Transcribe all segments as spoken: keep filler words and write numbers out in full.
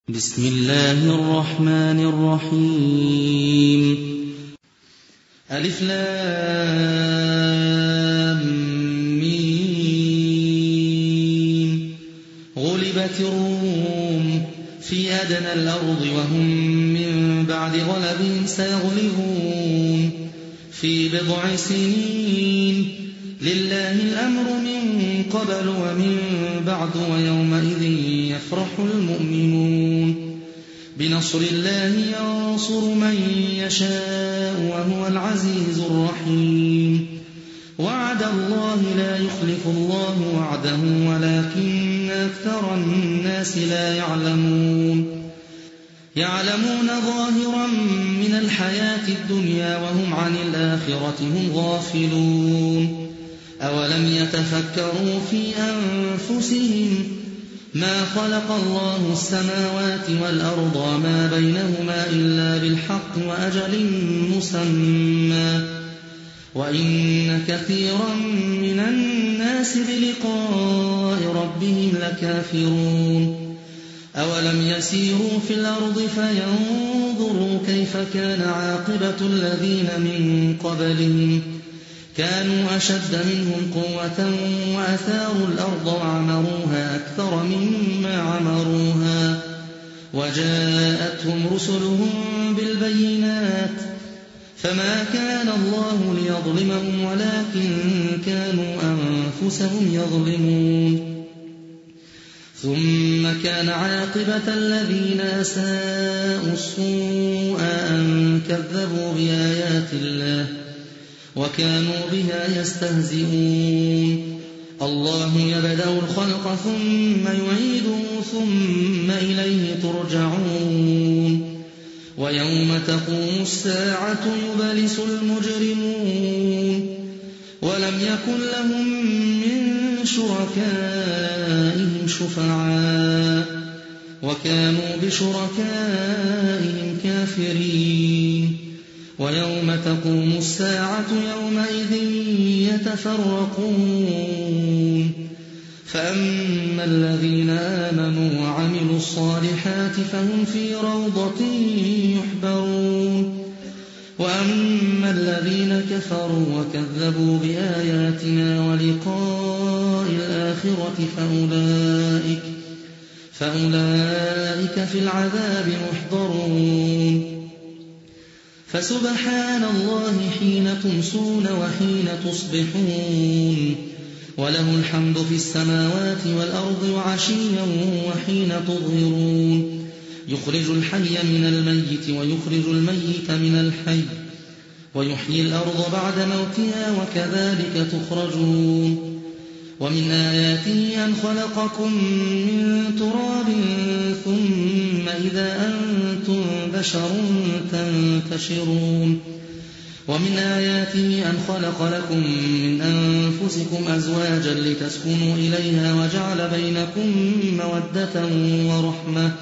بسم الله الرحمن الرحيم. ألف لام ميم. غلبت الروم في أدنى الأرض وهم من بعد غلبهم سيغلبون في بضع سنين. لله الأمر من قبل ومن بعد ويومئذ يفرح المؤمنون بنصر الله ينصر من يشاء وهو العزيز الرحيم. وعد الله لا يخلف الله وعده ولكن أكثر الناس لا يعلمون يعلمون ظاهرا من الحياة الدنيا وهم عن الآخرة هم غافلون. أولم يتفكروا في أنفسهم ما خلق الله السماوات والأرض وما بينهما إلا بالحق وأجل مسمى وإن كثيرا من الناس بلقاء ربهم لكافرون. أولم يسيروا في الأرض فينظروا كيف كان عاقبة الذين من قبلهم كانوا أشد منهم قوة وأثاروا الأرض وعمروها أكثر مما عمروها وجاءتهم رسلهم بالبينات فما كان الله ليظلمهم ولكن كانوا أنفسهم يظلمون. ثم كان عاقبة الذين أساءوا السوء أن كذبوا بآيات الله وكانوا بها يستهزئون. الله يبدأ الخلق ثم يعيده ثم إليه ترجعون. ويوم تقوم الساعة يبلس المجرمون ولم يكن لهم من شركائهم شفعاء وكانوا بشركائهم كافرين. ويوم تقوم الساعة يومئذ يتفرقون فأما الذين آمنوا وعملوا الصالحات فهم في روضة يحبرون وأما الذين كفروا وكذبوا بآياتنا ولقاء الآخرة فأولئك, فأولئك في العذاب محضرون. فسبحان الله حين تمسون وحين تصبحون وله الحمد في السماوات والأرض وعشيا وحين تظهرون. يخرج الحي من الميت ويخرج الميت من الحي ويحيي الأرض بعد موتها وكذلك تخرجون. ومن آياته أن خلقكم من تراب ثم إذا أنتم بشر تنتشرون. ومن آياته أن خلق لكم من أنفسكم أزواجا لتسكنوا إليها وجعل بينكم مودة ورحمة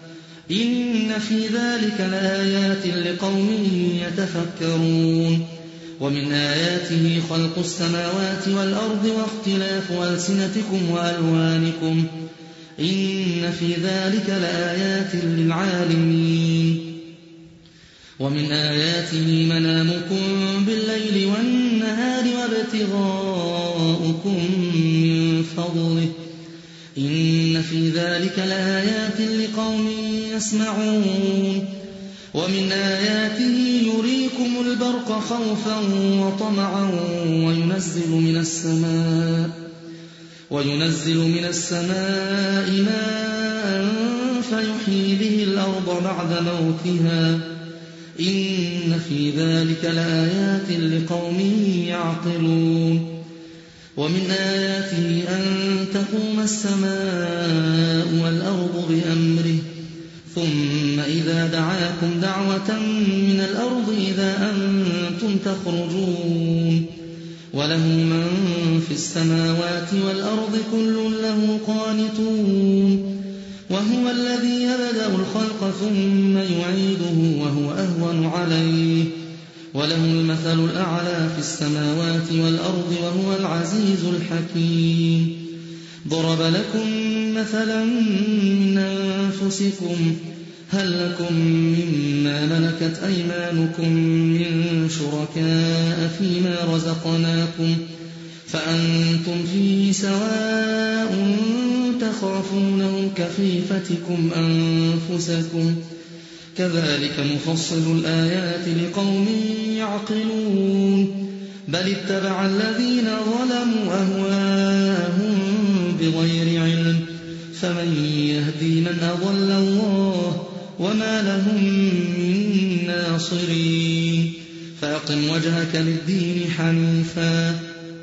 إن في ذلك لآيات لقوم يتفكرون. ومن آياته خلق السماوات والأرض واختلاف ألسنتكم وألوانكم إن في ذلك لآيات للعالمين. ومن آياته منامكم بالليل والنهار وابتغاؤكم من فضله إن في ذلك لآيات لقوم يسمعون. ومن آياته يريكم البرق خوفا وطمعا وينزل من السماء وينزل من السماء ماء فيحيي به الأرض بعد موتها إن في ذلك لآيات لقوم يعقلون. ومن آياته أن تقوم السماء والأرض بأمره ثم إذا دعاكم دعوة من الأرض إذا أنتم تخرجون. وله من في السماوات والأرض كل له قانتون. وهو الذي يبدأ الخلق ثم يعيده وهو أهون عليه وله المثل الأعلى في السماوات والأرض وهو العزيز الحكيم. ضرب لكم مثلا من أنفسكم هل لكم مما ملكت أيمانكم من شركاء فيما رزقناكم فأنتم فيه سواء تخافونهم كخيفتكم أنفسكم كذلك نفصل الآيات لقوم يعقلون بل اتبع الذين ظلموا أهواءهم بغير علم فمن يهدي من أضل الله وما لهم من ناصرين فأقم وجهك للدين حنيفا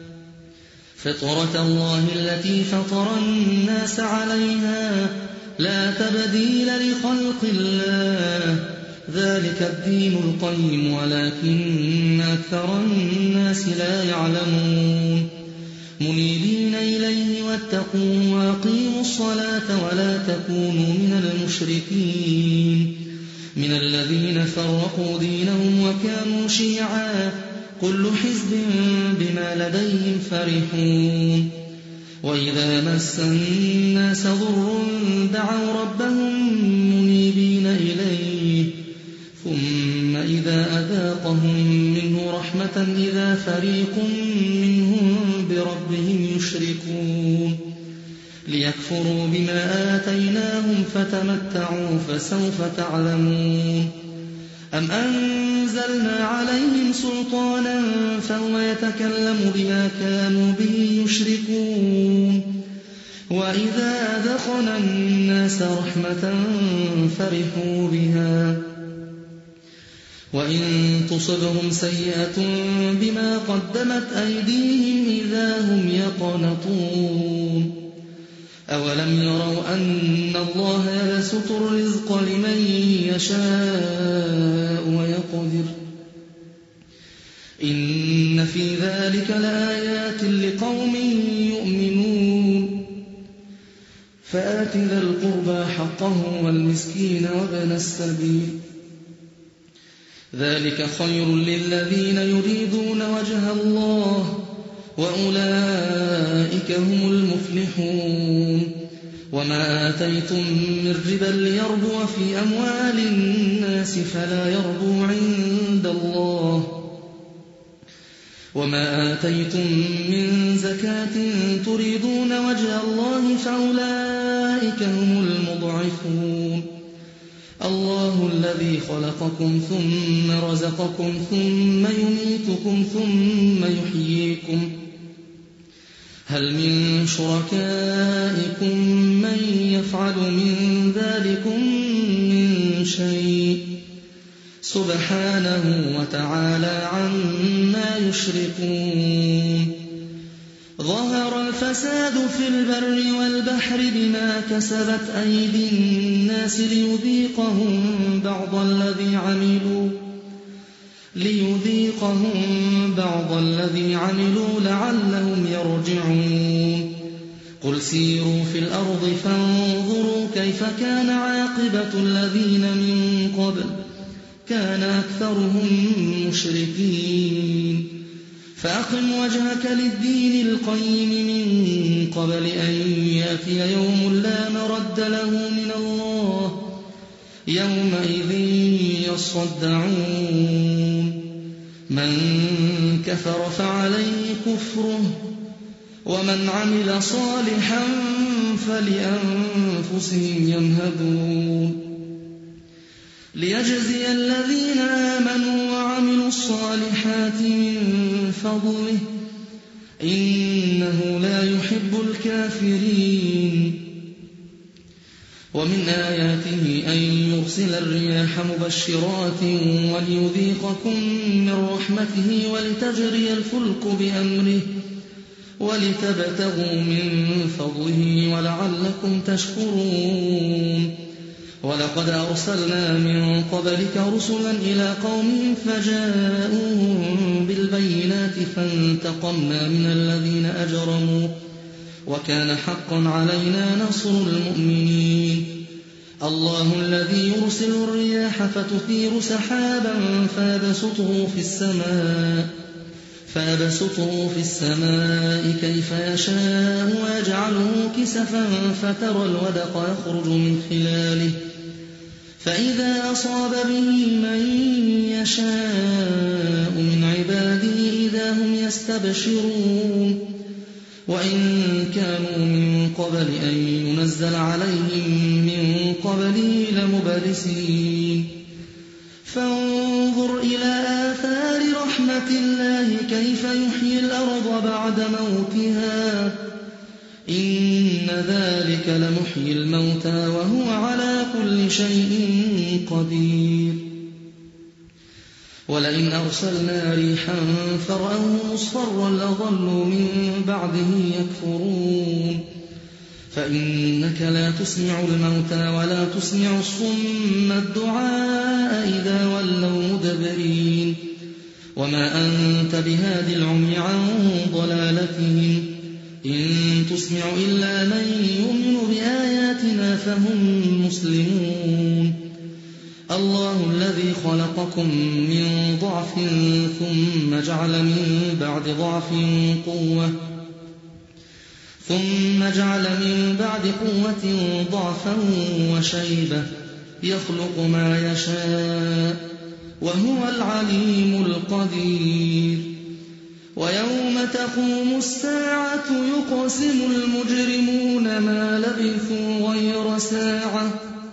فطرة الله التي فطر الناس عليها لا تبديل لخلق الله ذلك الدين القيم ولكن أكثر الناس لا يعلمون منيبين إليه واتقوا وأقيموا الصلاة ولا تكونوا من المشركين من الذين فرقوا دينهم وكانوا شيعا كل حزب بما لديهم فرحون وإذا مس الناس ضر دعوا ربهم منيبين إليه ثم إذا أذاقهم منه رحمة إذا فريق منهم بربهم يشركون ليكفروا بما آتيناهم فتمتعوا فسوف تعلمون أم أنزلنا عليهم سلطانا فهو يتكلم بما كانوا به يشركون وإذا أذقنا الناس رحمة فرحوا بها وإن تصبهم سيئة بما قدمت أيديهم إذا هم يقنطون أولم يروا أن الله يبسط الرزق لمن يشاء ويقدر إن في ذلك لآيات لقوم يؤمنون فآت ذا القربى حقه والمسكين وابن السبيل ذلك خير للذين يريدون وجه الله وأولئك هم المفلحون وما آتيتم من ربا ليربو في أموال الناس فلا يربو عند الله وما آتيتم من زكاة تريدون وجه الله فأولئك هم المضعفون الله الذي خلقكم ثم رزقكم ثم يميتكم ثم يحييكم هل من شركائكم من يفعل من ذلكم من شيء سبحانه وتعالى عما يشركون ظهر الفساد في البر والبحر بما كسبت أيدي الناس ليذيقهم بعض الذي عملوا ليذيقهم بعض الذي عملوا لعلهم يرجعون قل سيروا في الأرض فانظروا كيف كان عاقبة الذين من قبل كان أكثرهم مشركين فأقم وجهك للدين القيم من قبل أن يأتي يوم لا مرد له من الله يومئذ يصدعون من كفر فعليه كفره ومن عمل صالحا فلأنفسهم يمهدون ليجزي الذين آمنوا وعملوا الصالحات من فضله إنه لا يحب الكافرين ومن آياته أن يرسل الرياح مبشرات وليذيقكم من رحمته ولتجري الفلك بأمره ولتبتغوا من فضله ولعلكم تشكرون ولقد أرسلنا من قبلك رسلا إلى قومهم فجاءوهم بالبينات فانتقمنا من الذين أجرموا وكان حقا علينا نصر المؤمنين الله الذي يرسل الرياح فتثير سحابا فيبسطه في السماء فيبسطه في السماء كيف يشاء ويجعله كسفا فترى الودق يخرج من خلاله فإذا أصاب به من يشاء من عباده إذا هم يستبشرون وإن كانوا من قبل أن ينزل عليهم من قبله لمبلسين فانظر إلى آثار رحمة الله كيف يحيي الأرض بعد موتها إن ذلك لمحيي الموتى وهو على كل شيء قدير ولئن أرسلنا ريحا فرأوه مصفرا لظلوا من بعده يكفرون فإنك لا تسمع الموتى ولا تسمع الصم الدعاء إذا ولوا مدبرين وما أنت بهاد العمي عن ضلالتهم إن تسمع إلا من يؤمن بآياتنا فهم مسلمون الله الذي خلقكم من ضعف ثم جعل من بعد ضعف قوة ثم جعل من بعد قوة ضعفا وشيبة يخلق ما يشاء وهو العليم القدير ويوم تقوم الساعة يقسم المجرمون ما لبثوا غير ساعة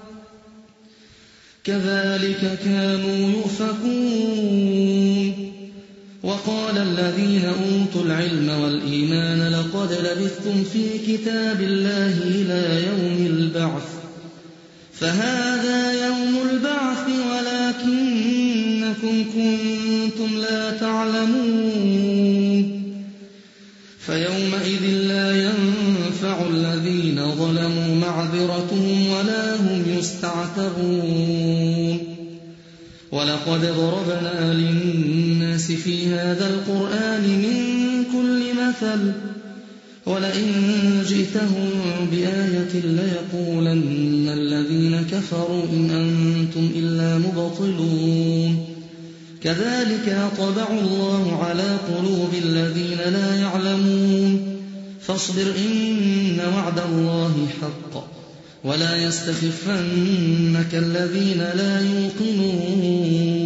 كذلك كانوا يؤفكون وقال الذين أوتوا العلم والإيمان لقد لبثتم في كتاب الله إلى يوم البعث فهذا يوم البعث ولكنكم كنتم لا تعلمون فيومئذ لا ينفع الذين ظلموا معذرتهم ولا هم يستعتبون ولقد ضربنا للناس في هذا القرآن من كل مثل ولئن جئتهم بآية ليقولن الذين كفروا إن أنتم إلا مبطلون كذلك طبع الله على قلوب الذين لا يعلمون فاصبر إن وعد الله حق ولا يستخفنك الذين لا يوقنون